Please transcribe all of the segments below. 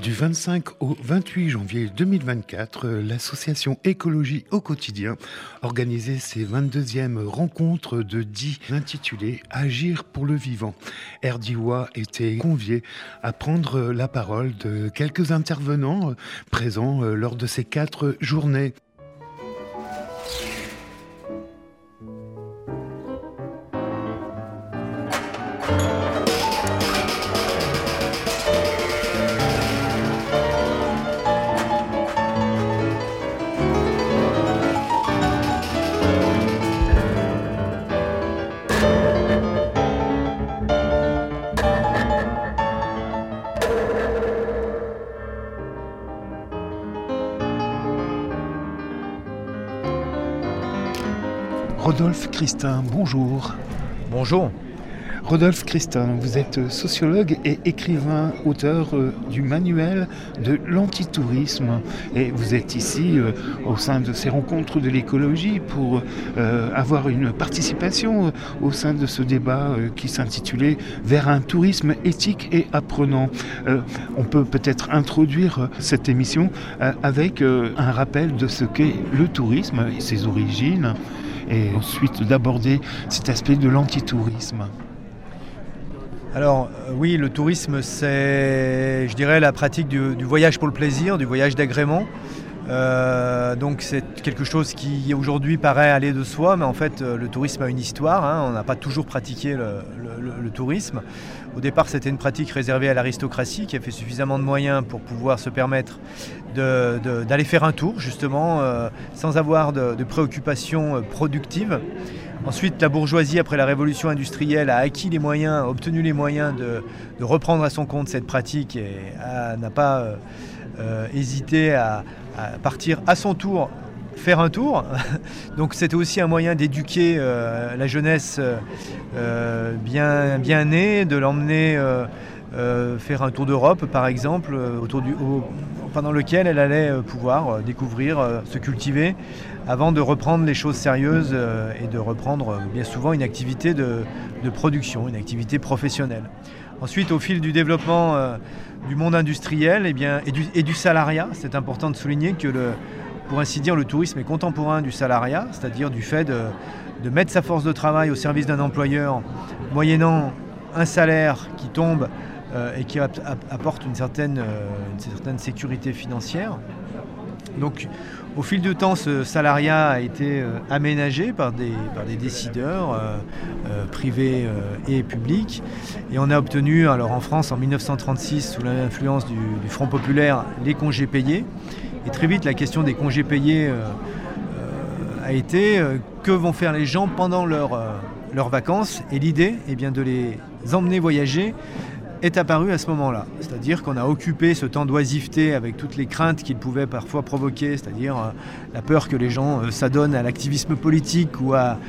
Du 25 au 28 janvier 2024, l'association Écologie au quotidien organisait ses 22e rencontres de 10 intitulées « Agir pour le vivant ». RDIWA était convié à prendre la parole de quelques intervenants présents lors de ces 4 journées. Rodolphe Christin, bonjour. Bonjour. Rodolphe Christin, vous êtes sociologue et écrivain, auteur du manuel de l'antitourisme. Et vous êtes ici au sein de ces rencontres de l'écologie pour avoir une participation au sein de ce débat qui s'intitulait « Vers un tourisme éthique et apprenant ». On peut peut-être introduire cette émission avec un rappel de ce qu'est le tourisme et ses origines, et ensuite d'aborder cet aspect de l'antitourisme. Alors oui, le tourisme, c'est, je dirais, la pratique du voyage pour le plaisir, du voyage d'agrément. Donc c'est quelque chose qui aujourd'hui paraît aller de soi, mais en fait le tourisme a une histoire. On n'a pas toujours pratiqué le tourisme. Au départ, c'était une pratique réservée à l'aristocratie qui a fait suffisamment de moyens pour pouvoir se permettre d'aller faire un tour, justement, sans avoir de préoccupations productives. Ensuite, la bourgeoisie, après la révolution industrielle, a acquis les moyens, a obtenu les moyens de reprendre à son compte cette pratique et n'a pas hésité à partir à son tour faire un tour. Donc c'était aussi un moyen d'éduquer la jeunesse bien née, de l'emmener faire un tour d'Europe par exemple, pendant lequel elle allait pouvoir découvrir, se cultiver, avant de reprendre les choses sérieuses et de reprendre bien souvent une activité de production, une activité professionnelle. Ensuite, au fil du développement du monde industriel et du salariat, c'est important de souligner que pour ainsi dire, le tourisme est contemporain du salariat, c'est-à-dire du fait de mettre sa force de travail au service d'un employeur, moyennant un salaire qui tombe et qui apporte une certaine sécurité financière. Donc, au fil du temps, ce salariat a été aménagé par des décideurs privés et publics. Et on a obtenu, alors en France, en 1936, sous l'influence du Front populaire, les congés payés. Et très vite, la question des congés payés a été que vont faire les gens pendant leurs vacances. Et l'idée, de les emmener voyager est apparue à ce moment-là. C'est-à-dire qu'on a occupé ce temps d'oisiveté avec toutes les craintes qu'il pouvait parfois provoquer, c'est-à-dire la peur que les gens s'adonnent à l'activisme politique ou à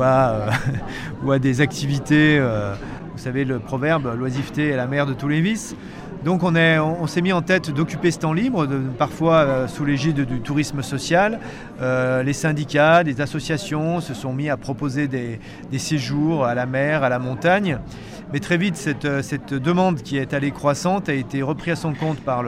des activités. Vous savez, le proverbe « l'oisiveté est la mère de tous les vices ». Donc on s'est mis en tête d'occuper ce temps libre, parfois sous l'égide du tourisme social. Les syndicats, des associations se sont mis à proposer des séjours à la mer, à la montagne. Mais très vite, cette demande qui est allée croissante a été reprise à son compte par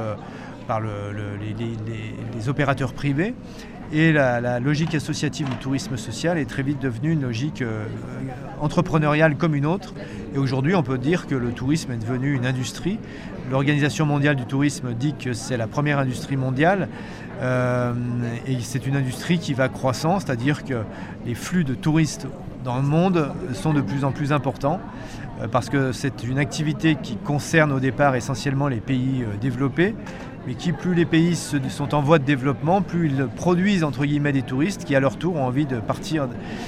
les opérateurs privés. Et la logique associative du tourisme social est très vite devenue une logique entrepreneuriale comme une autre. Et aujourd'hui, on peut dire que le tourisme est devenu une industrie. L'Organisation mondiale du tourisme dit que c'est la première industrie mondiale. Et c'est une industrie qui va croissant, c'est-à-dire que les flux de touristes dans le monde sont de plus en plus importants. Parce que c'est une activité qui concerne au départ essentiellement les pays développés, mais qui, plus les pays sont en voie de développement, plus ils produisent entre guillemets des touristes qui à leur tour ont envie de partir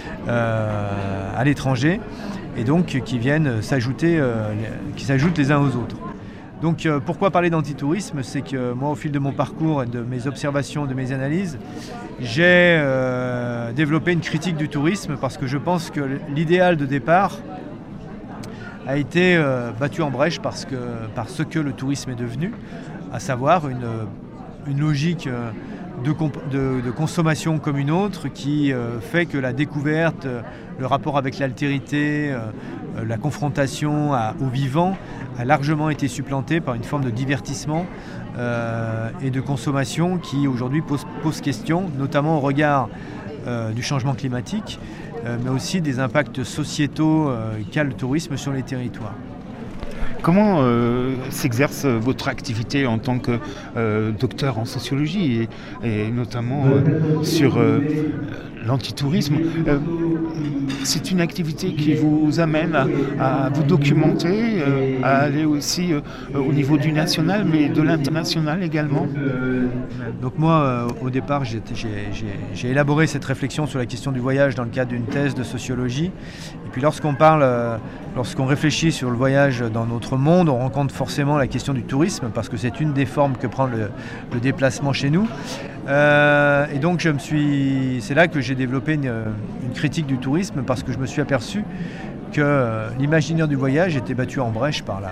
à l'étranger et donc qui viennent s'ajoutent les uns aux autres. Donc pourquoi parler d'antitourisme ? C'est que moi, au fil de mon parcours et de mes observations, de mes analyses, j'ai développé une critique du tourisme parce que je pense que l'idéal de départ a été battu en brèche par ce que le tourisme est devenu, à savoir une logique de consommation comme une autre qui fait que la découverte, le rapport avec l'altérité, la confrontation au vivant a largement été supplanté par une forme de divertissement et de consommation qui aujourd'hui pose question, notamment au regard du changement climatique, mais aussi des impacts sociétaux qu'a le tourisme sur les territoires. Comment s'exerce votre activité en tant que docteur en sociologie et notamment sur l'antitourisme? C'est une activité qui vous amène à vous documenter, à aller aussi au niveau du national, mais de l'international également. Donc moi, au départ, j'ai élaboré cette réflexion sur la question du voyage dans le cadre d'une thèse de sociologie. Et puis lorsqu'on réfléchit sur le voyage dans notre monde, on rencontre forcément la question du tourisme, parce que c'est une des formes que prend le déplacement chez nous. Et donc c'est là que j'ai développé une critique du tourisme, parce que je me suis aperçu que l'imaginaire du voyage était battu en brèche par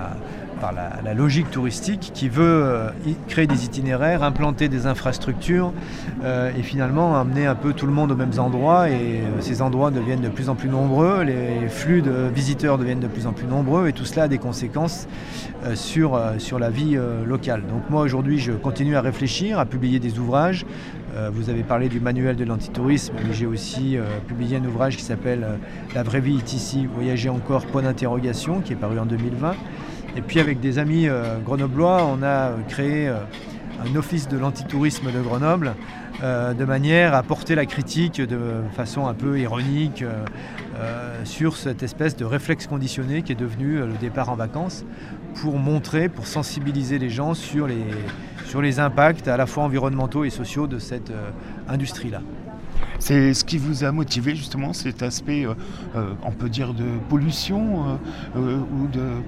la logique touristique qui veut créer des itinéraires, implanter des infrastructures et finalement amener un peu tout le monde aux mêmes endroits, et ces endroits deviennent de plus en plus nombreux, les flux de visiteurs deviennent de plus en plus nombreux, et tout cela a des conséquences sur la vie locale. Donc moi aujourd'hui je continue à réfléchir, à publier des ouvrages. Vous avez parlé du manuel de l'antitourisme, mais j'ai aussi publié un ouvrage qui s'appelle La vraie vie est ici, voyager encore, point d'interrogation, qui est paru en 2020. Et puis avec des amis grenoblois, on a créé un office de l'antitourisme de Grenoble, de manière à porter la critique de façon un peu ironique sur cette espèce de réflexe conditionné qui est devenu le départ en vacances, pour sensibiliser les gens sur les impacts à la fois environnementaux et sociaux de cette industrie-là. C'est ce qui vous a motivé justement, cet aspect, on peut dire, de pollution ou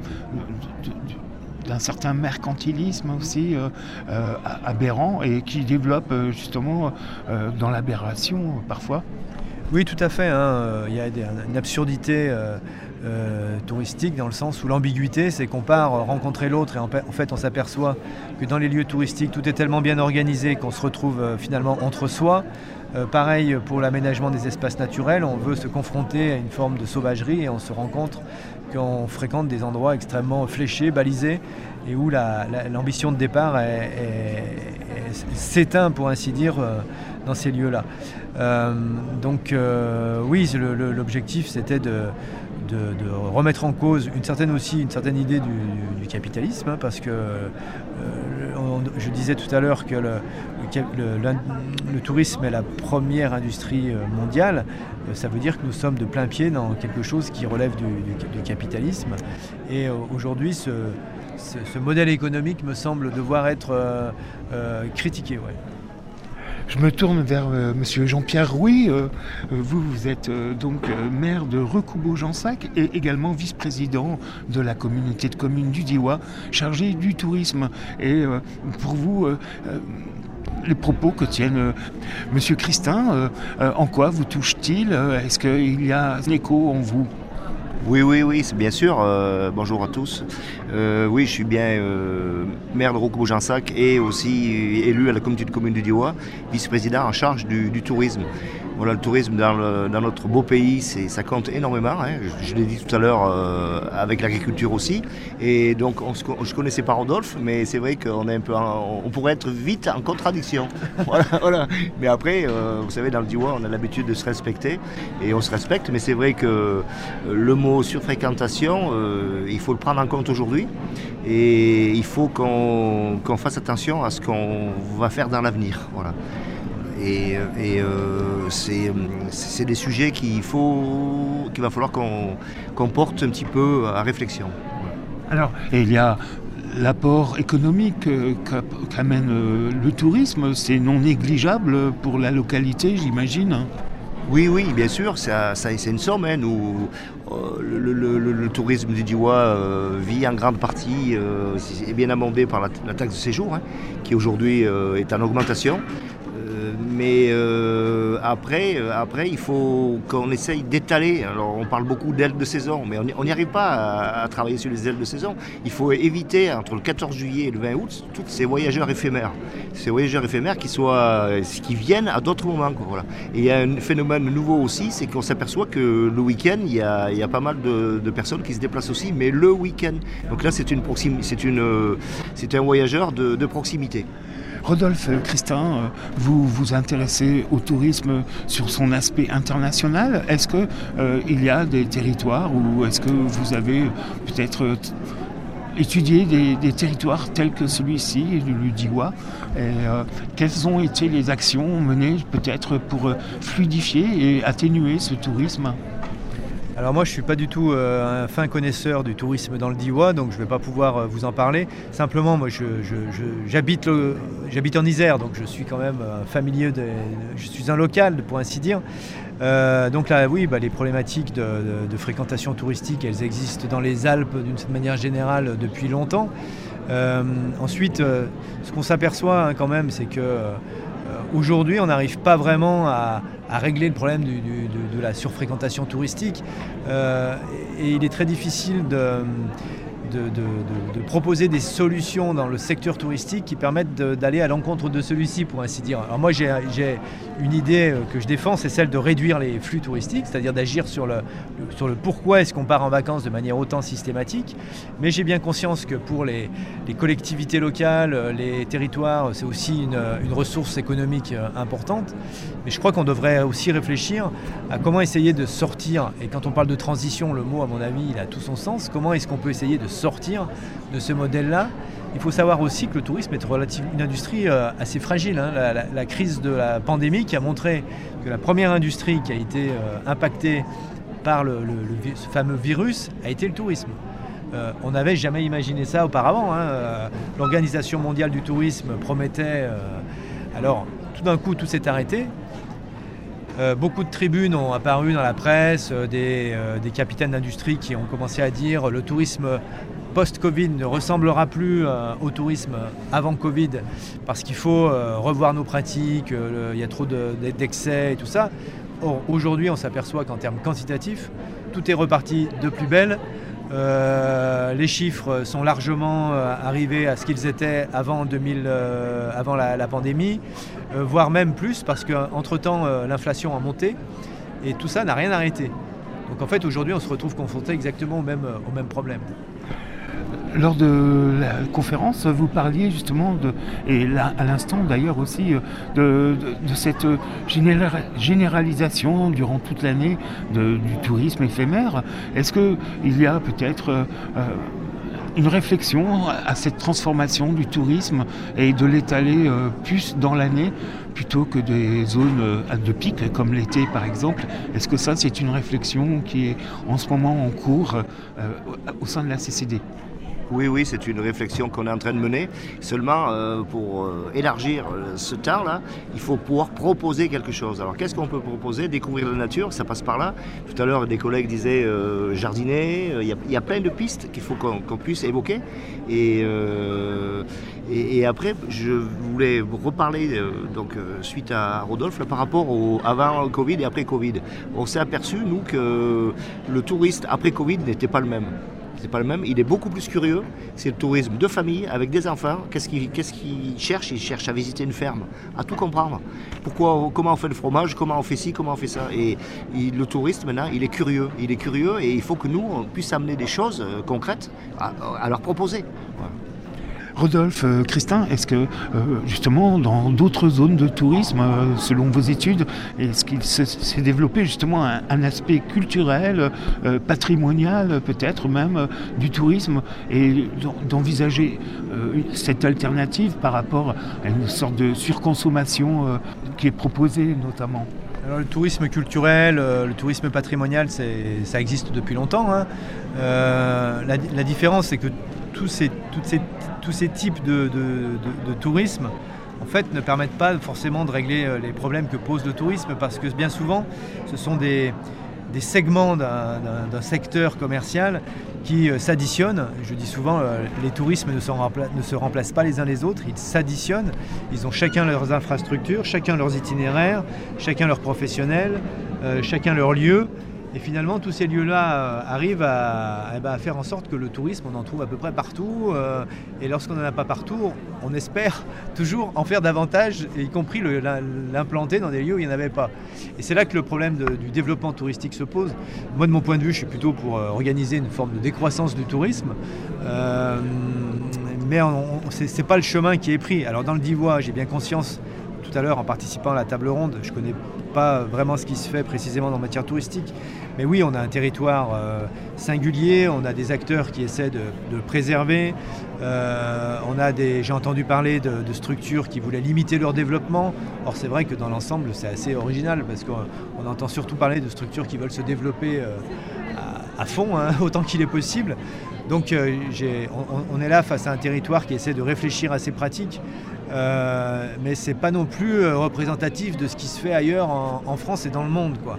d'un certain mercantilisme aussi aberrant, et qui développe justement dans l'aberration parfois? Oui, tout à fait. Il y a une absurdité touristique, dans le sens où l'ambiguïté, c'est qu'on part rencontrer l'autre, et en fait on s'aperçoit que dans les lieux touristiques tout est tellement bien organisé qu'on se retrouve finalement entre soi. Pareil pour l'aménagement des espaces naturels, on veut se confronter à une forme de sauvagerie et on se rend compte qu'on fréquente des endroits extrêmement fléchés, balisés, et où l'ambition de départ s'éteint, pour ainsi dire, dans ces lieux-là. Donc oui, l'objectif c'était de remettre en cause une certaine idée du capitalisme, parce que je disais tout à l'heure que le tourisme est la première industrie mondiale. Ça veut dire que nous sommes de plein pied dans quelque chose qui relève du capitalisme, et aujourd'hui ce modèle économique me semble devoir être critiqué. Ouais. Je me tourne vers monsieur Jean-Pierre Rouy. Vous êtes donc maire de Recoubeau-Jansac et également vice-président de la communauté de communes du Diois, chargé du tourisme. Et pour vous, les propos que tiennent monsieur Christin, en quoi vous touchent-ils? Est-ce qu'il y a un écho en vous? Oui, c'est bien sûr. Bonjour à tous. Oui, je suis bien maire de Recoubeau-Jansac et aussi élu à la communauté de communes du Diois, vice-président en charge du tourisme. Voilà, le tourisme dans notre beau pays, ça compte énormément. Je l'ai dit tout à l'heure, avec l'agriculture aussi. Et donc, je ne connaissais pas Rodolphe, mais c'est vrai qu'on est on pourrait être vite en contradiction. Voilà. Mais après, vous savez, dans le Diois, on a l'habitude de se respecter, et on se respecte. Mais c'est vrai que le mot surfréquentation, il faut le prendre en compte aujourd'hui. Et il faut qu'on fasse attention à ce qu'on va faire dans l'avenir. Voilà. Et c'est des sujets qu'il va falloir qu'on porte un petit peu à réflexion. Alors, il y a l'apport économique qu'amène le tourisme, c'est non négligeable pour la localité, j'imagine. Oui, bien sûr, c'est une somme. Nous, le tourisme du Diois vit en grande partie, est bien amendé par la taxe de séjour, qui aujourd'hui est en augmentation. Mais après, il faut qu'on essaye d'étaler. Alors, on parle beaucoup d'ailes de saison, mais on n'y arrive pas à travailler sur les ailes de saison. Il faut éviter, entre le 14 juillet et le 20 août, tous ces voyageurs éphémères. Ces voyageurs éphémères qui viennent à d'autres moments. Quoi, voilà. Et il y a un phénomène nouveau aussi, c'est qu'on s'aperçoit que le week-end, il y a pas mal de personnes qui se déplacent aussi, mais le week-end. Donc là, c'est un voyageur de proximité. Rodolphe Christin, vous vous intéressez au tourisme sur son aspect international. Est-ce qu'il y a des territoires ou est-ce que vous avez peut-être étudié des territoires tels que celui-ci, le Diois, et quelles ont été les actions menées peut-être pour fluidifier et atténuer ce tourisme ? Alors moi je ne suis pas du tout un fin connaisseur du tourisme dans le Diois, donc je ne vais pas pouvoir vous en parler. Simplement moi j'habite en Isère, donc je suis quand même familier, je suis un local pour ainsi dire. Donc là oui, les problématiques de fréquentation touristique, elles existent dans les Alpes d'une manière générale depuis longtemps. Ensuite, ce qu'on s'aperçoit quand même, c'est que aujourd'hui, on n'arrive pas vraiment à régler le problème de la surfréquentation touristique. Et il est très difficile de proposer des solutions dans le secteur touristique qui permettent d'aller à l'encontre de celui-ci, pour ainsi dire. Alors moi, j'ai une idée que je défends, c'est celle de réduire les flux touristiques, c'est-à-dire d'agir sur le pourquoi est-ce qu'on part en vacances de manière autant systématique. Mais j'ai bien conscience que pour les collectivités locales, les territoires, c'est aussi une ressource économique importante. Mais je crois qu'on devrait aussi réfléchir à comment essayer de sortir, et quand on parle de transition, le mot, à mon avis, il a tout son sens, comment est-ce qu'on peut essayer de sortir de ce modèle-là. Il faut savoir aussi que le tourisme est une industrie assez fragile. La crise de la pandémie qui a montré que la première industrie qui a été impactée par ce fameux virus a été le tourisme. On n'avait jamais imaginé ça auparavant. L'Organisation mondiale du tourisme promettait... alors, tout d'un coup, tout s'est arrêté. Beaucoup de tribunes ont apparu dans la presse, des capitaines d'industrie qui ont commencé à dire le tourisme post-Covid ne ressemblera plus au tourisme avant Covid parce qu'il faut revoir nos pratiques, il y a trop d'excès et tout ça. Or, aujourd'hui, on s'aperçoit qu'en termes quantitatifs, tout est reparti de plus belle. Les chiffres sont largement arrivés à ce qu'ils étaient avant la pandémie, voire même plus, parce qu'entre-temps, l'inflation a monté et tout ça n'a rien arrêté. Donc en fait, aujourd'hui, on se retrouve confronté exactement au même problème. Lors de la conférence, vous parliez justement et là à l'instant d'ailleurs aussi, de cette généralisation durant toute l'année du tourisme éphémère. Est-ce qu'il y a peut-être une réflexion à cette transformation du tourisme et de l'étaler plus dans l'année plutôt que des zones de pic comme l'été par exemple? Est-ce que ça c'est une réflexion qui est en ce moment en cours au sein de la CCD? Oui, c'est une réflexion qu'on est en train de mener. Seulement, pour élargir ce temps-là, il faut pouvoir proposer quelque chose. Alors, qu'est-ce qu'on peut proposer? Découvrir la nature, ça passe par là. Tout à l'heure, des collègues disaient jardiner. Il y a plein de pistes qu'il faut qu'on puisse évoquer. Et après, je voulais reparler, suite à Rodolphe, là, par rapport au avant Covid et après Covid. On s'est aperçu, nous, que le touriste après Covid n'était pas le même. C'est pas le même, il est beaucoup plus curieux, c'est le tourisme de famille avec des enfants. Qu'est-ce qu'il cherche? Il cherche à visiter une ferme, à tout comprendre. Comment on fait le fromage, comment on fait ci, comment on fait ça. Et le touriste maintenant, il est curieux et il faut que nous, on puisse amener des choses concrètes à leur proposer. Voilà. Rodolphe Christin, est-ce que justement dans d'autres zones de tourisme, selon vos études, est-ce qu'il s'est développé justement un aspect culturel, patrimonial peut-être même du tourisme, et d'envisager cette alternative par rapport à une sorte de surconsommation qui est proposée notamment? Alors, le tourisme culturel, le tourisme patrimonial, ça existe depuis longtemps. La différence, c'est que tous ces types de tourisme, en fait, ne permettent pas forcément de régler les problèmes que pose le tourisme, parce que bien souvent, ce sont des des segments d'un secteur commercial qui s'additionnent. Je dis souvent, les tourismes ne se remplacent pas les uns les autres, ils s'additionnent. Ils ont chacun leurs infrastructures, chacun leurs itinéraires, chacun leurs professionnels, chacun leur lieu. Et finalement, tous ces lieux-là arrivent à faire en sorte que le tourisme, on en trouve à peu près partout. Et lorsqu'on n'en a pas partout, on espère toujours en faire davantage, y compris l'implanter dans des lieux où il n'y en avait pas. Et c'est là que le problème du développement touristique se pose. Moi, de mon point de vue, je suis plutôt pour organiser une forme de décroissance du tourisme. Mais ce n'est pas le chemin qui est pris. Alors dans le Diois, j'ai bien conscience, tout à l'heure en participant à la table ronde, je ne connais pas vraiment ce qui se fait précisément en matière touristique. Mais oui, on a un territoire singulier, on a des acteurs qui essaient de le préserver. J'ai entendu parler de structures qui voulaient limiter leur développement. Or, c'est vrai que dans l'ensemble, c'est assez original parce qu'on entend surtout parler de structures qui veulent se développer à fond, hein, autant qu'il est possible. Donc, on est là face à un territoire qui essaie de réfléchir à ces pratiques. Mais ce n'est pas non plus représentatif de ce qui se fait ailleurs en France et dans le monde, quoi.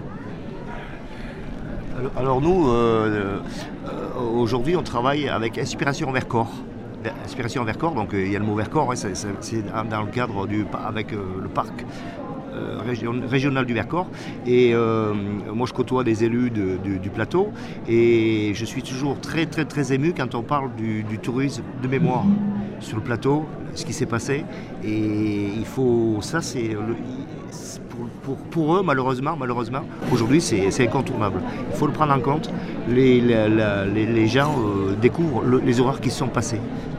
Alors nous, aujourd'hui, on travaille avec Inspiration Vercors. Inspiration Vercors, donc il y a le mot Vercors, hein, c'est dans le cadre avec le parc régional du Vercors. Et moi, je côtoie des élus du plateau et je suis toujours très, très, très ému quand on parle du tourisme de mémoire sur le plateau, ce qui s'est passé. Et il faut... Ça, c'est... Pour eux, malheureusement, aujourd'hui, c'est incontournable. Il faut le prendre en compte. Les gens découvrent les horreurs qui se sont passées.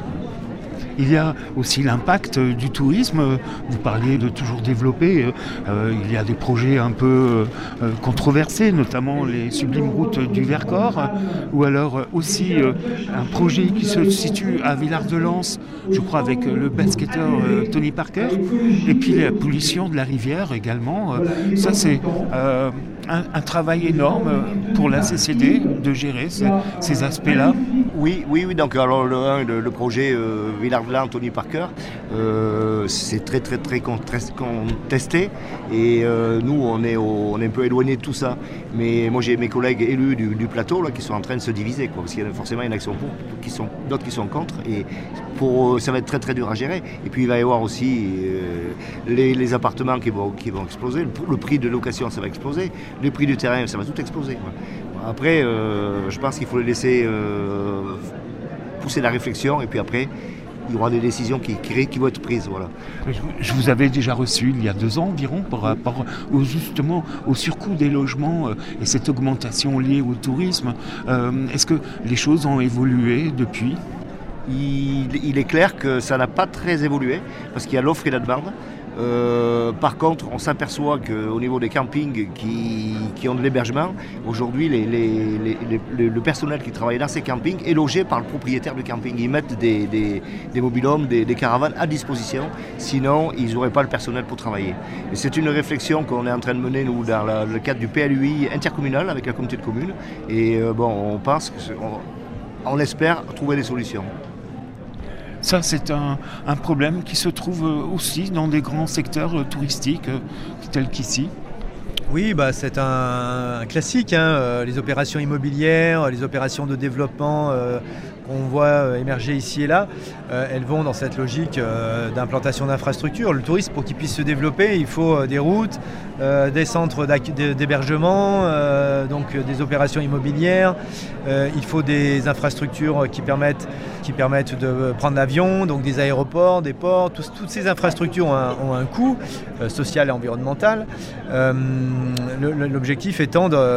Il y a aussi l'impact du tourisme. Vous parliez de toujours développer. Il y a des projets un peu controversés, notamment les sublimes routes du Vercors, ou alors aussi un projet qui se situe à Villard-de-Lans, je crois avec le basketteur Tony Parker, et puis la pollution de la rivière également. Ça, c'est un travail énorme pour la CCD de gérer ces aspects-là. Oui. Donc alors le projet Villard-de-Lans, Tony Parker, c'est très très très contesté et nous on est un peu éloigné de tout ça. Mais moi j'ai mes collègues élus du plateau là qui sont en train de se diviser, quoi, parce qu'il y a forcément une action pour, d'autres qui sont contre et ça va être très très dur à gérer. Et puis il va y avoir aussi les appartements qui vont exploser, le prix de location ça va exploser, le prix du terrain ça va tout exploser, quoi. Après, je pense qu'il faut les laisser pousser la réflexion et puis après, il y aura des décisions qui vont être prises. Voilà. Je vous avais déjà reçu il y a 2 ans environ par rapport justement au surcoût des logements et cette augmentation liée au tourisme. Est-ce que les choses ont évolué depuis ? Il est clair que ça n'a pas très évolué parce qu'il y a l'offre et la demande. Par contre, on s'aperçoit qu'au niveau des campings qui ont de l'hébergement, aujourd'hui, le personnel qui travaille dans ces campings est logé par le propriétaire du camping. Ils mettent des mobil-homes, des caravanes à disposition, sinon ils n'auraient pas le personnel pour travailler. Et c'est une réflexion qu'on est en train de mener, nous, dans le cadre du PLUI intercommunal avec la communauté de communes. Et on pense, on espère trouver des solutions. Ça, c'est un problème qui se trouve aussi dans des grands secteurs touristiques tels qu'ici. Oui, c'est un classique, hein, les opérations immobilières, les opérations de développement qu'on voit émerger ici et là, elles vont dans cette logique d'implantation d'infrastructures. Le tourisme, pour qu'il puisse se développer, il faut des routes, des centres d'hébergement, donc des opérations immobilières. Il faut des infrastructures qui permettent de prendre l'avion, donc des aéroports, des ports. Toutes ces infrastructures ont un coût social et environnemental. L'objectif étant de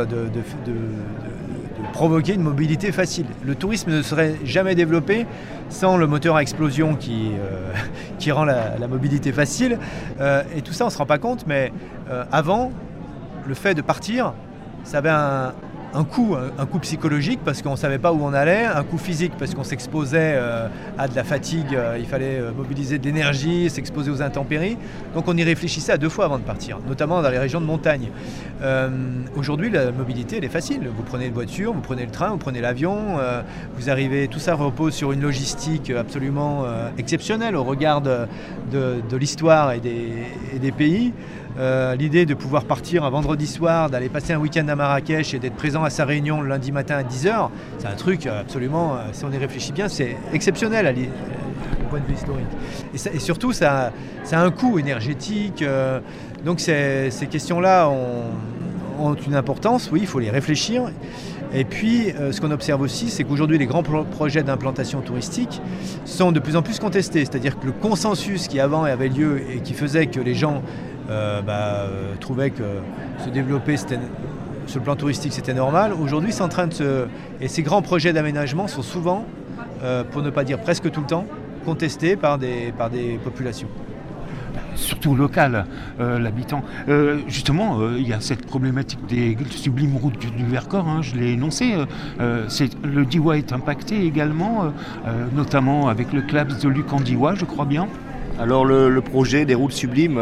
provoquer une mobilité facile. Le tourisme ne serait jamais développé sans le moteur à explosion qui rend la mobilité facile. Et tout ça, on ne se rend pas compte, mais avant, le fait de partir, ça avait un coût psychologique parce qu'on ne savait pas où on allait, un coût physique parce qu'on s'exposait à de la fatigue, il fallait mobiliser de l'énergie, s'exposer aux intempéries. Donc on y réfléchissait à 2 fois avant de partir, notamment dans les régions de montagne. Aujourd'hui, la mobilité, elle est facile. Vous prenez une voiture, vous prenez le train, vous prenez l'avion, vous arrivez, tout ça repose sur une logistique absolument exceptionnelle au regard de l'histoire et des pays. L'idée de pouvoir partir un vendredi soir, d'aller passer un week-end à Marrakech et d'être présent à sa réunion le lundi matin à 10h, c'est un truc absolument, si on y réfléchit bien, c'est exceptionnel au point de vue historique. Et surtout, ça a un coût énergétique. Donc ces questions-là ont une importance, oui, il faut les réfléchir. Et puis, ce qu'on observe aussi, c'est qu'aujourd'hui, les grands projets d'implantation touristique sont de plus en plus contestés. C'est-à-dire que le consensus qui avant avait lieu et qui faisait que les gens trouvaient que se développer sur le plan touristique, c'était normal. Aujourd'hui, c'est en train de Et ces grands projets d'aménagement sont souvent, pour ne pas dire presque tout le temps, contestés par des populations. Surtout local, l'habitant. Justement, il y a cette problématique des sublimes routes du Vercors, je l'ai énoncé. Le Diois est impacté également, notamment avec le CLAPS de Luc-en-Diois, je crois bien. Alors le projet des routes sublimes,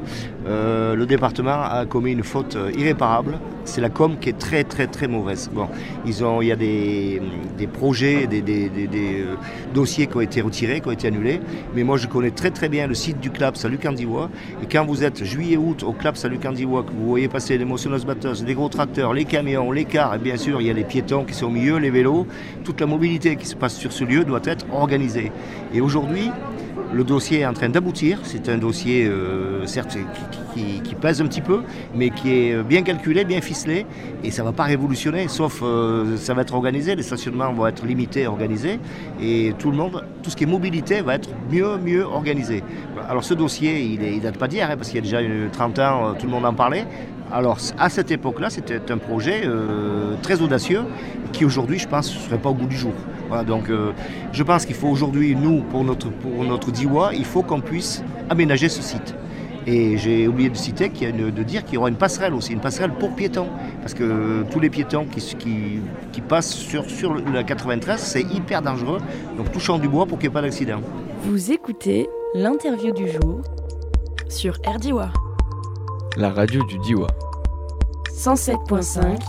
le département a commis une faute irréparable. C'est la com qui est très très très mauvaise. Bon, il y a des projets, des dossiers qui ont été retirés, qui ont été annulés. Mais moi je connais très très bien le site du CLAPS à Luc-en-Diois. Et quand vous êtes juillet-août au CLAPS à Luc-en-Diois, que vous voyez passer les moissonneuses-batteuses, les gros tracteurs, les camions, les cars, et bien sûr il y a les piétons qui sont au milieu, les vélos, toute la mobilité qui se passe sur ce lieu doit être organisée. Et aujourd'hui, le dossier est en train d'aboutir. C'est un dossier, certes, qui pèse un petit peu, mais qui est bien calculé, bien ficelé. Et ça ne va pas révolutionner, sauf ça va être organisé. Les stationnements vont être limités, organisés. Et tout ce qui est mobilité va être mieux organisé. Alors ce dossier, il date pas d'hier, parce qu'il y a déjà 30 ans, tout le monde en parlait. Alors à cette époque-là, c'était un projet très audacieux qui aujourd'hui, je pense, ne serait pas au goût du jour. Voilà, donc je pense qu'il faut aujourd'hui, nous, pour notre Diois, il faut qu'on puisse aménager ce site. Et j'ai oublié de citer de dire qu'il y aura une passerelle aussi, une passerelle pour piétons. Parce que tous les piétons qui passent sur la 93, c'est hyper dangereux. Donc touchons du bois pour qu'il n'y ait pas d'accident. Vous écoutez l'interview du jour sur RDIWA. La radio du Diois. 107.5,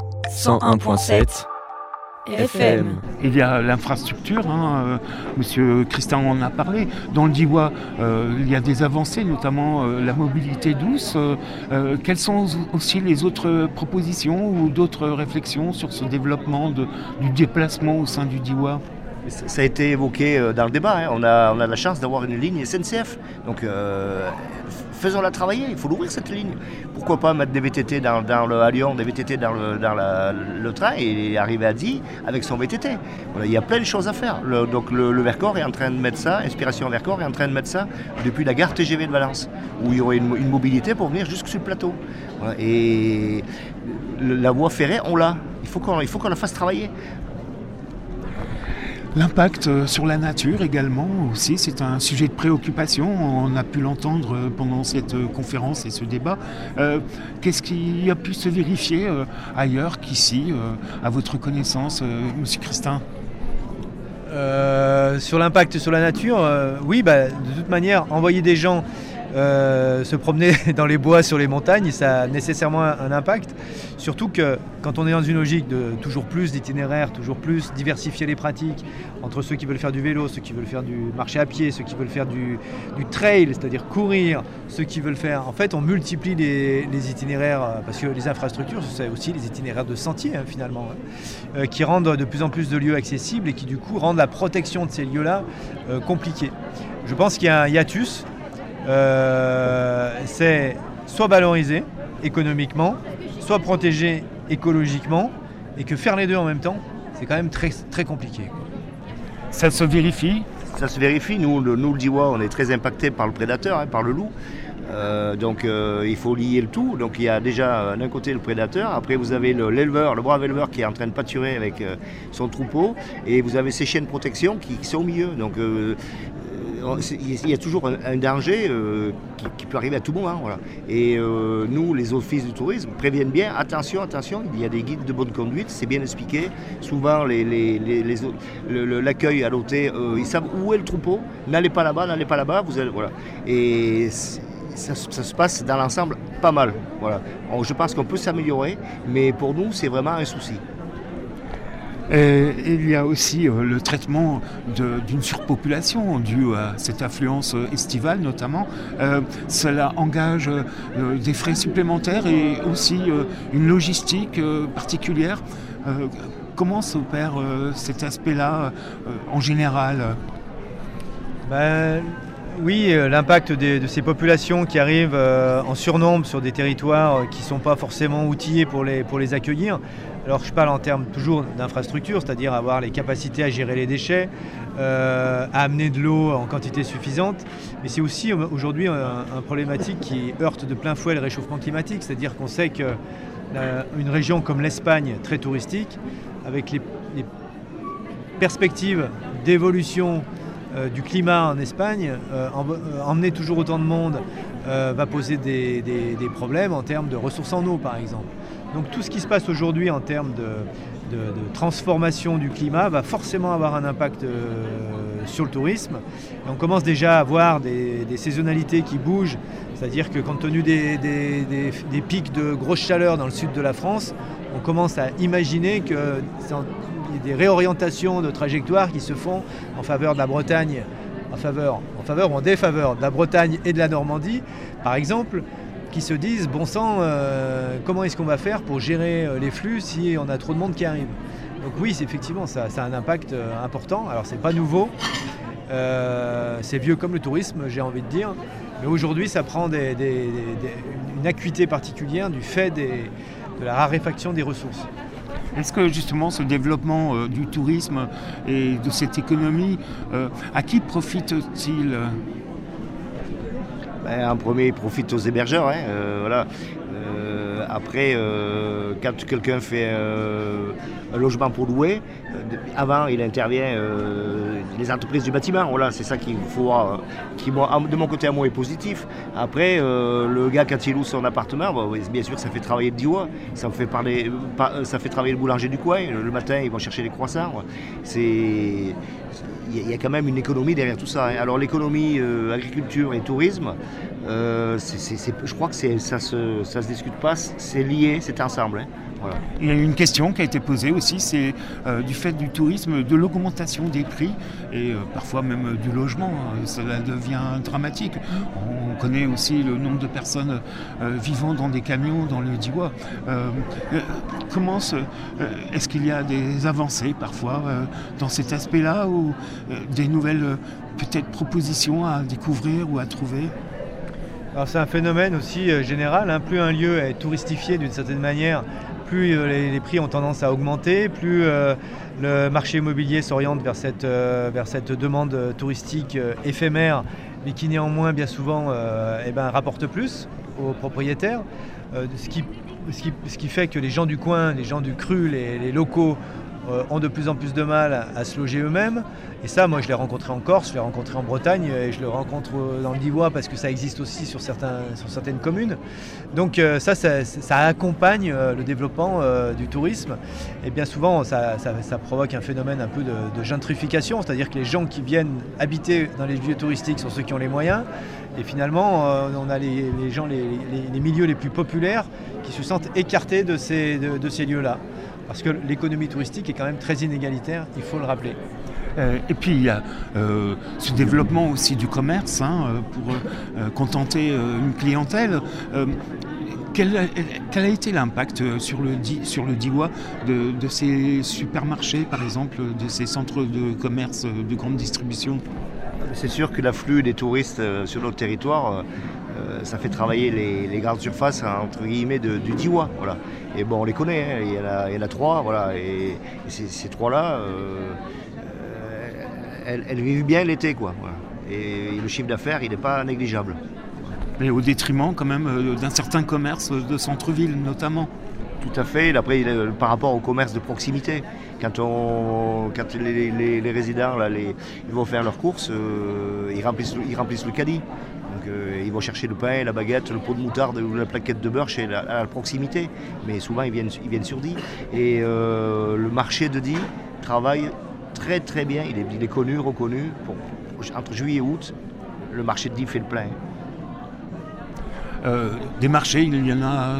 101.7 FM. Il y a l'infrastructure, Monsieur Christin en a parlé. Dans le Diois, il y a des avancées, notamment la mobilité douce. Quelles sont aussi les autres propositions ou d'autres réflexions sur ce développement du déplacement au sein du Diois ? Ça a été évoqué dans le débat. On a la chance d'avoir une ligne SNCF. Donc faisons-la travailler. Il faut l'ouvrir cette ligne. Pourquoi pas mettre des VTT à Lyon, des VTT dans le train et arriver à Die avec son VTT. Voilà, il y a plein de choses à faire. Donc le Vercors est en train de mettre ça, Inspiration Vercors est en train de mettre ça depuis la gare TGV de Valence, où il y aurait une mobilité pour venir jusque sur le plateau. Voilà, et la voie ferrée, on l'a. Il faut qu'on la fasse travailler. L'impact sur la nature également aussi, c'est un sujet de préoccupation. On a pu l'entendre pendant cette conférence et ce débat. Qu'est-ce qui a pu se vérifier ailleurs qu'ici, à votre connaissance, Monsieur Christin ? Sur l'impact sur la nature, oui, de toute manière, envoyer des gens se promener dans les bois, sur les montagnes, ça a nécessairement un impact. Surtout que quand on est dans une logique de toujours plus d'itinéraires, toujours plus diversifier les pratiques entre ceux qui veulent faire du vélo, ceux qui veulent faire du marché à pied, ceux qui veulent faire du trail, c'est-à-dire courir, ceux qui veulent faire... En fait, on multiplie les itinéraires, parce que les infrastructures, c'est aussi les itinéraires de sentiers, finalement, qui rendent de plus en plus de lieux accessibles et qui, du coup, rendent la protection de ces lieux-là compliquée. Je pense qu'il y a un hiatus. C'est soit valoriser économiquement, soit protéger écologiquement, et que faire les deux en même temps, c'est quand même très, très compliqué. Ça se vérifie ? Ça se vérifie. Nous, le Diois, on est très impacté par le prédateur, par le loup. Donc il faut lier le tout. Donc il y a déjà d'un côté le prédateur, après vous avez l'éleveur, le brave éleveur qui est en train de pâturer avec son troupeau, et vous avez ces chiens de protection qui sont au milieu. Donc il y a toujours un danger qui peut arriver à tout moment. Voilà. Et nous, les offices du tourisme, préviennent bien, attention, il y a des guides de bonne conduite, c'est bien expliqué. Souvent, l'accueil à l'hôtel, ils savent où est le troupeau, n'allez pas là-bas, vous allez, voilà. Et ça se passe dans l'ensemble pas mal. Voilà. Je pense qu'on peut s'améliorer, mais pour nous, c'est vraiment un souci. Et il y a aussi le traitement d'une surpopulation due à cette affluence estivale notamment. Cela engage des frais supplémentaires et aussi une logistique particulière. Comment s'opère cet aspect-là en général ? Oui, l'impact de ces populations qui arrivent en surnombre sur des territoires qui ne sont pas forcément outillés pour les accueillir. Alors je parle en termes toujours d'infrastructure, c'est-à-dire avoir les capacités à gérer les déchets, à amener de l'eau en quantité suffisante. Mais c'est aussi aujourd'hui un problématique qui heurte de plein fouet le réchauffement climatique, c'est-à-dire qu'on sait qu'une région comme l'Espagne, très touristique, avec les perspectives d'évolution du climat en Espagne, emmener toujours autant de monde va poser des problèmes en termes de ressources en eau par exemple. Donc tout ce qui se passe aujourd'hui en termes de transformation du climat va forcément avoir un impact sur le tourisme. Et on commence déjà à voir des saisonnalités qui bougent, c'est-à-dire que compte tenu des pics de grosse chaleur dans le sud de la France, on commence à imaginer qu'il y a des réorientations de trajectoires qui se font en faveur de la Bretagne, en faveur ou en défaveur de la Bretagne et de la Normandie, par exemple, qui se disent, bon sang, comment est-ce qu'on va faire pour gérer les flux si on a trop de monde qui arrive ? Donc oui, effectivement, ça a un impact important. Alors c'est pas nouveau, c'est vieux comme le tourisme, j'ai envie de dire, mais aujourd'hui ça prend une acuité particulière du fait de la raréfaction des ressources. Est-ce que justement ce développement du tourisme et de cette économie, à qui profite-t-il ? En premier, il profite aux hébergeurs. Voilà. Après, quand quelqu'un fait un logement pour louer, avant il intervient les entreprises du bâtiment. Voilà, c'est ça qu'il faut voir, qui de mon côté à moi est positif. Après, le gars quand il loue son appartement, bien sûr ça fait travailler le Diois, ça fait travailler le boulanger du coin. Le matin ils vont chercher les croissants. Il y a quand même une économie derrière tout ça. Alors l'économie, agriculture et tourisme, je crois que ça se discute pas, c'est lié, c'est ensemble. Voilà. Il y a une question qui a été posée aussi, c'est du fait du tourisme, de l'augmentation des prix et parfois même du logement. Cela devient dramatique. On connaît aussi le nombre de personnes vivant dans des camions dans le Diois. Est-ce qu'il y a des avancées parfois dans cet aspect-là ou des nouvelles peut-être propositions à découvrir ou à trouver ? Alors c'est un phénomène aussi général, Plus un lieu est touristifié d'une certaine manière, plus les prix ont tendance à augmenter, plus le marché immobilier s'oriente vers cette demande touristique éphémère, mais qui néanmoins bien souvent rapporte plus aux propriétaires. Ce qui fait que les gens du coin, les gens du cru, les locaux ont de plus en plus de mal à se loger eux-mêmes. Et ça, moi, je l'ai rencontré en Corse, je l'ai rencontré en Bretagne, et je le rencontre dans le Diois parce que ça existe aussi sur certaines communes. Donc ça accompagne le développement du tourisme. Et bien souvent, ça provoque un phénomène un peu de gentrification, c'est-à-dire que les gens qui viennent habiter dans les lieux touristiques sont ceux qui ont les moyens. Et finalement, on a les milieux les plus populaires qui se sentent écartés de ces lieux-là. Parce que l'économie touristique est quand même très inégalitaire, il faut le rappeler. Et puis il y a ce développement aussi du commerce pour contenter une clientèle. Quel a été l'impact sur le Diois de ces supermarchés, par exemple, de ces centres de commerce de grande distribution ? C'est sûr que l'afflux des touristes sur notre territoire, ça fait travailler les grandes surfaces entre guillemets du Diois. Voilà. Et bon, on les connaît, il y en a trois, voilà, et ces trois-là, elles vivent bien l'été, quoi. Voilà. Et le chiffre d'affaires, il n'est pas négligeable. Mais au détriment quand même d'un certain commerce de centre-ville notamment. Tout à fait. Après, par rapport au commerce de proximité, quand les résidents là, ils vont faire leurs courses, ils remplissent le caddie. Donc, ils vont chercher le pain, la baguette, le pot de moutarde ou la plaquette de beurre à la proximité. Mais souvent, ils viennent sur Die. Et le marché de Die travaille très très bien. Il est connu, reconnu. Entre juillet et août, le marché de Die fait le plein. Des marchés, il y en a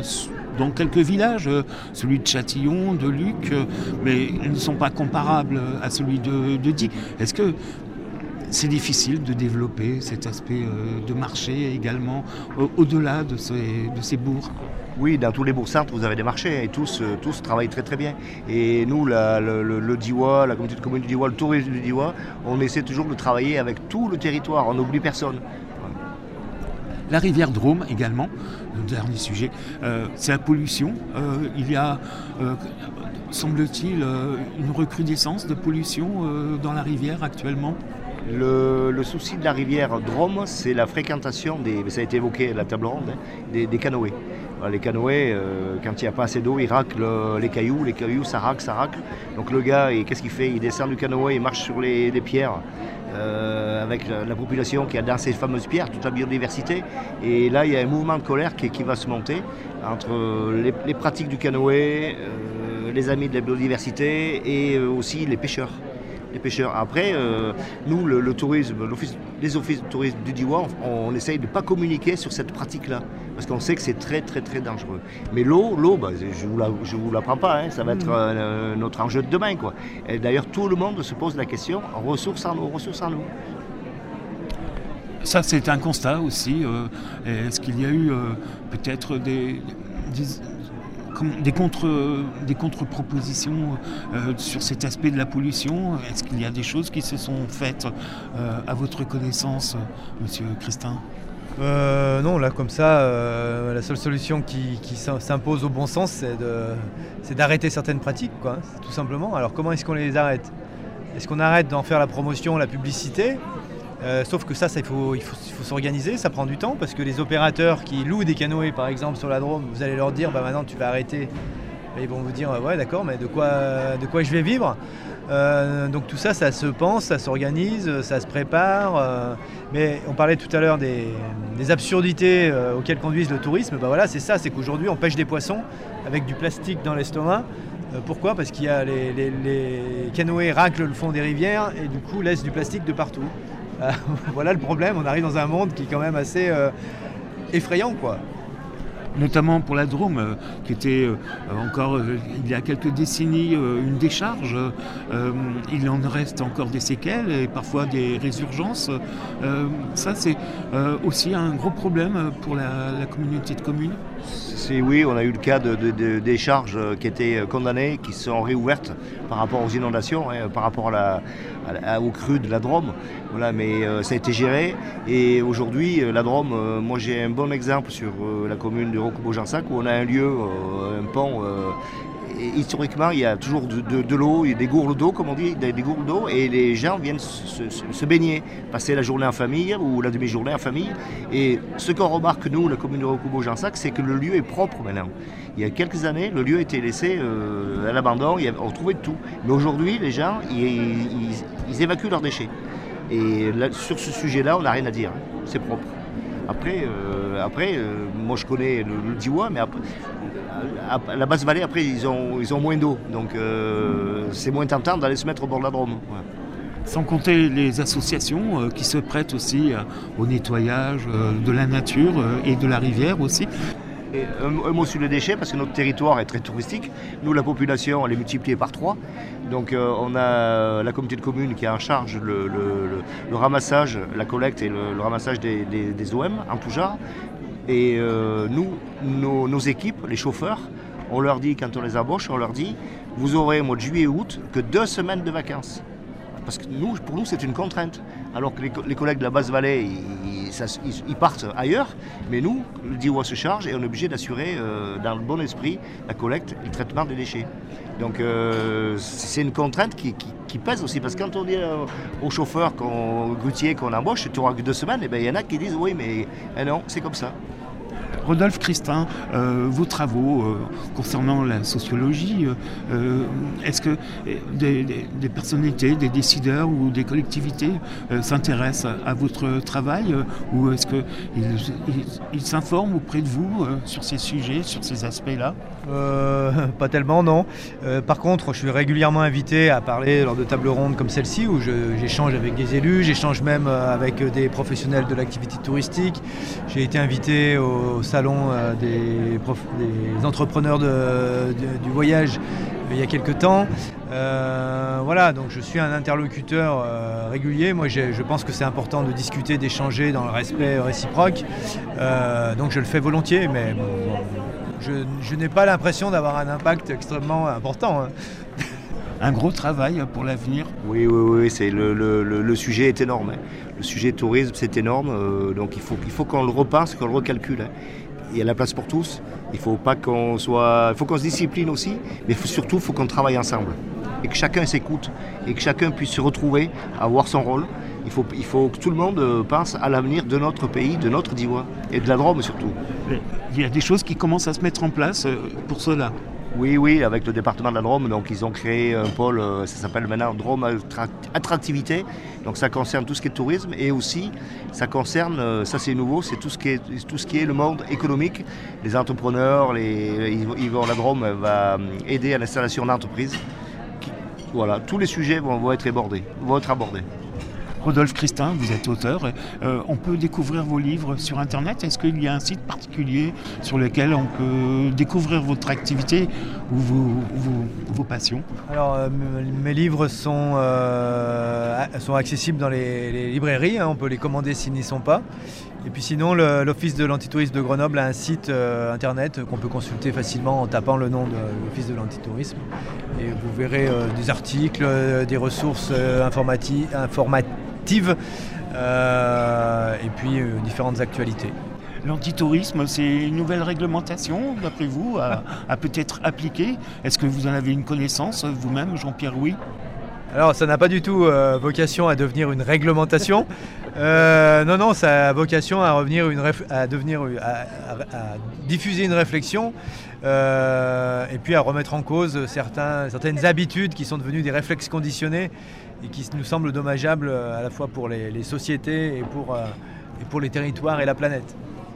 dans quelques villages, celui de Châtillon, de Luc, mais ils ne sont pas comparables à celui de Die. Est-ce que c'est difficile de développer cet aspect de marché également au-delà de ces bourgs? Oui, dans tous les bourgs-centres, vous avez des marchés et tous travaillent très très bien. Et nous, le Diois, la communauté de communes du Diois, le tourisme du Diois, on essaie toujours de travailler avec tout le territoire, on n'oublie personne. La rivière Drôme également, le dernier sujet, c'est la pollution. Il y a, semble-t-il, une recrudescence de pollution dans la rivière actuellement. Le souci de la rivière Drôme, c'est la fréquentation, ça a été évoqué à la table ronde, des canoës. Les canoës, quand il n'y a pas assez d'eau, ils raclent les cailloux, ça racle. Donc le gars, qu'est-ce qu'il fait? Il descend du canoë, il marche sur les pierres, avec la population qui a dans ces fameuses pierres, toute la biodiversité. Et là, il y a un mouvement de colère qui va se monter entre les pratiques du canoë, les amis de la biodiversité et aussi les pêcheurs. Après, nous, le tourisme, les offices de tourisme du Diois, on essaye de ne pas communiquer sur cette pratique-là, parce qu'on sait que c'est très très très dangereux. Mais l'eau, je ne vous l'apprends pas, ça va être notre enjeu de demain, quoi. Et d'ailleurs, tout le monde se pose la question, ressources en eau. Ça, c'est un constat aussi. Est-ce qu'il y a eu peut-être des contre-propositions sur cet aspect de la pollution? Est-ce qu'il y a des choses qui se sont faites à votre connaissance, Monsieur Christin? Non, là comme ça, la seule solution qui s'impose au bon sens, c'est d'arrêter certaines pratiques, quoi, tout simplement. Alors comment est-ce qu'on les arrête? Est-ce qu'on arrête d'en faire la promotion, la publicité? Sauf que ça il faut s'organiser, ça prend du temps, parce que les opérateurs qui louent des canoës par exemple sur la Drôme, vous allez leur dire maintenant tu vas arrêter, et ils vont vous dire ouais d'accord, mais de quoi je vais vivre? Donc tout ça se pense, ça s'organise, ça se prépare, mais on parlait tout à l'heure des absurdités auxquelles conduisent le tourisme. Voilà, c'est ça, c'est qu'aujourd'hui on pêche des poissons avec du plastique dans l'estomac. Pourquoi? Parce qu'il y a les canoës raclent le fond des rivières et du coup laissent du plastique de partout. Voilà le problème, on arrive dans un monde qui est quand même assez effrayant, quoi. Notamment pour la Drôme, qui était encore il y a quelques décennies une décharge. Il en reste encore des séquelles et parfois des résurgences. Ça, c'est aussi un gros problème pour la communauté de communes. Oui, on a eu le cas de décharges qui étaient condamnées, qui sont réouvertes par rapport aux inondations, par rapport aux crues de la Drôme. Voilà, mais ça a été géré. Et aujourd'hui, la Drôme, moi j'ai un bon exemple sur la commune de Roquebeau-Jansac, où on a un lieu, un pont. Et historiquement, il y a toujours de l'eau, il y a des gourdes d'eau, comme on dit, des gourdes d'eau, et les gens viennent se baigner, passer la journée en famille ou la demi-journée en famille. Et ce qu'on remarque, nous, la commune de Roquebeau-Jansac, c'est que le lieu est propre maintenant. Il y a quelques années, le lieu était laissé à l'abandon, on trouvait de tout. Mais aujourd'hui, les gens, ils évacuent leurs déchets. Et là, sur ce sujet-là, on n'a rien à dire, c'est propre. Après, moi je connais le Diois, mais après, à la Basse-Vallée, après, ils ont moins d'eau. Donc c'est moins tentant d'aller se mettre au bord de la Drôme. Ouais. Sans compter les associations qui se prêtent aussi au nettoyage de la nature et de la rivière aussi. Et un mot sur les déchets, parce que notre territoire est très touristique. Nous, la population, elle est multipliée par 3. Donc on a la communauté de communes qui a en charge le ramassage, la collecte et le ramassage des OM en tout genre. Et nos équipes, les chauffeurs, on leur dit, quand on les embauche, on leur dit, vous aurez au mois de juillet et août que 2 semaines de vacances. Parce que pour nous, c'est une contrainte. Alors que les collègues de la Basse-Vallée, ils partent ailleurs. Mais nous, le Diois se charge et on est obligé d'assurer, dans le bon esprit, la collecte et le traitement des déchets. Donc c'est une contrainte qui pèse aussi. Parce que quand on dit aux chauffeurs, aux grutiers qu'on embauche, tu n'auras que 2 semaines, et bien il y en a qui disent oui, mais non, c'est comme ça. Rodolphe Christin, vos travaux concernant la sociologie, est-ce que des personnalités, des décideurs ou des collectivités s'intéressent à votre travail ou est-ce qu'ils s'informent auprès de vous sur ces sujets, sur ces aspects-là? Pas tellement, non. Par contre, je suis régulièrement invité à parler lors de tables rondes comme celle-ci où j'échange avec des élus, j'échange même avec des professionnels de l'activité touristique. J'ai été invité au salon des entrepreneurs du voyage il y a quelques temps. Voilà, donc je suis un interlocuteur régulier. Moi, je pense que c'est important de discuter, d'échanger dans le respect réciproque. Donc je le fais volontiers, mais je n'ai pas l'impression d'avoir un impact extrêmement important. Un gros travail pour l'avenir. Oui, c'est le sujet est énorme. Le sujet tourisme, c'est énorme. Donc il faut qu'on le repense, qu'on le recalcule. Il y a la place pour tous. Il faut qu'on se discipline aussi, mais surtout il faut qu'on travaille ensemble et que chacun s'écoute et que chacun puisse se retrouver, avoir son rôle. Il faut que tout le monde pense à l'avenir de notre pays, de notre Diois et de la Drôme surtout. Il y a des choses qui commencent à se mettre en place pour cela. Oui, avec le département de la Drôme, donc ils ont créé un pôle, ça s'appelle maintenant Drôme Attractivité. Donc ça concerne tout ce qui est tourisme et aussi ça concerne, ça c'est nouveau, c'est tout ce qui est le monde économique. Les entrepreneurs, la Drôme va aider à l'installation d'entreprises. Voilà, tous les sujets vont être abordés. Rodolphe Christin, vous êtes auteur. On peut découvrir vos livres sur Internet. Est-ce qu'il y a un site particulier sur lequel on peut découvrir votre activité ou vos passions ? Alors, mes livres sont accessibles dans les librairies. On peut les commander s'ils n'y sont pas. Et puis sinon, l'Office de l'antitourisme de Grenoble a un site internet qu'on peut consulter facilement en tapant le nom de l'Office de l'antitourisme. Et vous verrez des articles, des ressources informatives et puis différentes actualités. L'antitourisme, c'est une nouvelle réglementation, d'après vous, à peut-être appliquer. Est-ce que vous en avez une connaissance, vous-même, Jean-Pierre Rouy ? Alors, ça n'a pas du tout vocation à devenir une réglementation. Non, ça a vocation à diffuser une réflexion et puis à remettre en cause certaines habitudes qui sont devenues des réflexes conditionnés et qui nous semblent dommageables à la fois pour les sociétés et pour les territoires et la planète.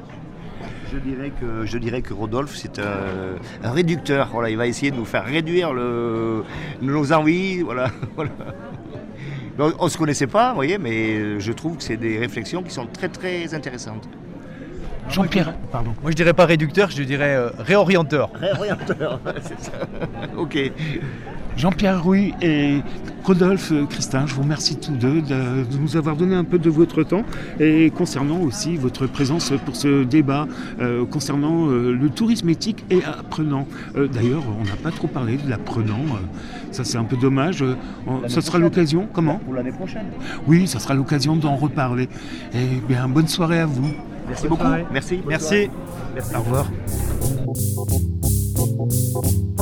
Je dirais que Rodolphe, c'est un réducteur. Voilà, il va essayer de nous faire réduire nos envies. Voilà. On ne se connaissait pas, vous voyez, mais je trouve que c'est des réflexions qui sont très très intéressantes. Jean-Pierre, pardon. Moi je dirais pas réducteur, je dirais réorienteur. Réorienteur, c'est ça. Ok. Jean-Pierre Rouy et Rodolphe Christin, je vous remercie tous deux de nous avoir donné un peu de votre temps et concernant aussi votre présence pour ce débat concernant le tourisme éthique et apprenant. D'ailleurs, on n'a pas trop parlé de l'apprenant, ça c'est un peu dommage. Ça sera l'occasion, comment ? Pour l'année prochaine. Oui, ça sera l'occasion d'en reparler. Et bien, bonne soirée à vous. Merci beaucoup. Merci. Merci. Au revoir.